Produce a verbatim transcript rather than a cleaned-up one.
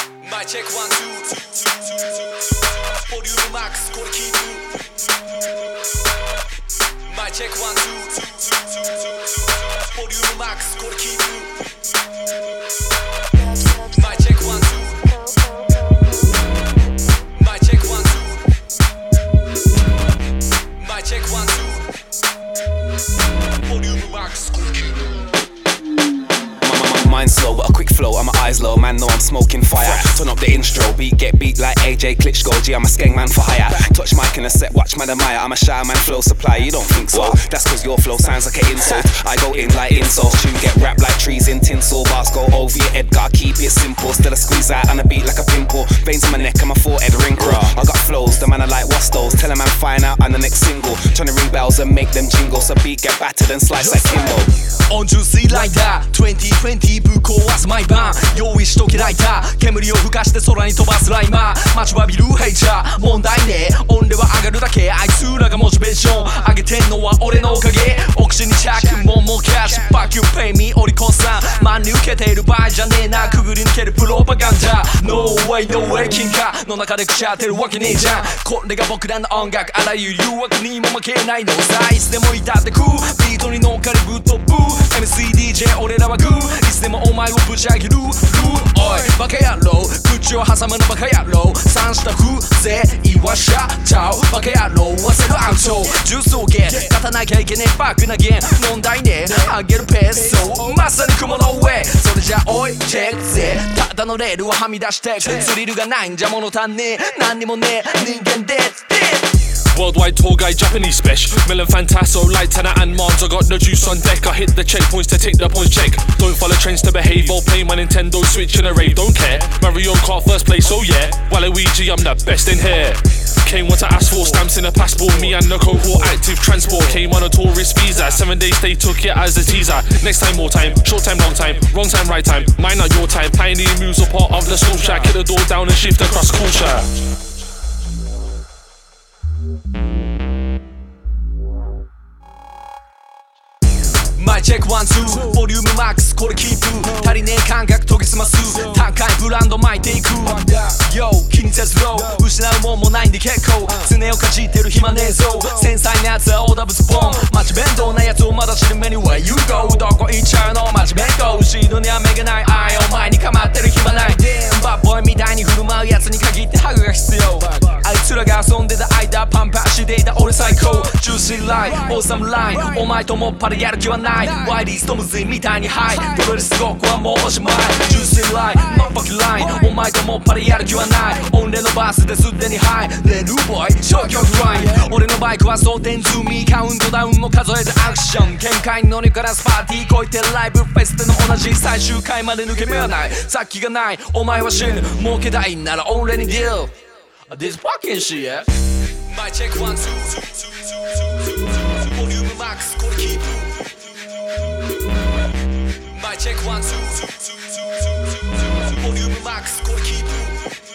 マイチェックワンツーボリュームマックスこれキープマイチェックワンツーボリュームマックスこれキープマイチェックワンツーマイチェックワンツーマイチェックワンツーボリュームマックスこれキープ Mind slow, but a quick flow, and my eyes low, man know I'm smoking fire. Turn up the intro, beat get beat like A J Klitschko. G, I'm a skeng man for hire. Touch mic in a set, watch man admire. I'm a shy man, flow supply, you don't think so? That's cause your flow sounds like an insult. I go in like insults, tune get wrapped like trees in tinsel. Bars go over your head, gotta keep it simple. Still a squeeze out on a beat like a pimple. Veins on my neck and my forehead wrinkle. I got flows, the man I like what's those. Tell a man fine out on the next single. Tryna ring bells and make them jingle. So beat get battered and slice like Kimbo. On juicy like that twenty twenty ぶっ壊す毎晩用意しとけライター煙を吹かして空に飛ばすライマー待ちわびるヘイチャー問題ね音量は上がるだけあいつらがモチベーション上げてんのは俺のおかげお口に着もんもキャッシュ Fuck you pay me オリコンさん真に受けている場合じゃねえなくぐり抜けるプロパガンダ No way no way 金貨の中でくしゃってるわけねえじゃんこれが僕らの音楽あらゆる誘惑にも負けないのさいつでもいたってくビートに乗っかるぶっ飛ぶ エムシーディージェー 俺らはグーいつでもお前をぶち上げるルーおいバカ野郎口を挟むのバカ野郎三下風勢言わしゃちゃうバカ野郎忘れるアウト重装芸勝たなきゃいけねえバックなゲーム問題ね上げるペースそうまさに雲の上それじゃおいチェックぜただのレールをはみ出してスリルがないんじゃ物足んねえ何にもねえ人間で Worldwide tour guide, Japanese special. Milan Fantasso, Lightenant and Mons. I got the juice on deck. I hit the checkpoints to take the points check. Don't follow trends to behave or play my Nintendo Switch in a rave. Don't care. Mario Kart first place, oh yeah. Waluigi, I'm the best in here. Came once to ask for stamps in a passport. Me and the cohort active transport. Came on a tourist visa. Seven days they took it as a teaser. Next time more time, short time long time, wrong time right time. Mine not your time. Pioneer moves are part of the sculpture. Kick the door down and shift across culture. マイチェックワンツーボリュームマックスこれキープ足りねえ感覚研ぎ澄ます高いブランド巻いていく Yo 気にせずロー失うもんもないんで結構常をかじってる暇ねえぞ繊細なやつはオーダブスポンマジ弁当なやつをまだ知るメニュー Where you go どこ行っちゃうのマジ弁当後ろには目がないあいお前に構ってる暇ないバッボーイみたいに振る舞うやつに限ってハグが必要あいつらが遊んでた間パンパンしていた俺最高ジューシーラインオーサムラインお前ともっぱらやる気はないワイリーストムズイみたいにハイプロレスごっこはもうおしまいジューシーラインマッパキラインお前ともっぱらやる気はない音レのバースですでにハイレルボーイ消極ライン俺のバイクは装填済みカウントダウンも数えずアクション見解に乗りからスパーティーこいてライブフェスでの同じ最終回まで抜け目はない先がないお前は死ぬ儲けたいなら俺にディール This fucking shit My check one two Volume max これキープMy check one two Volume max これキープ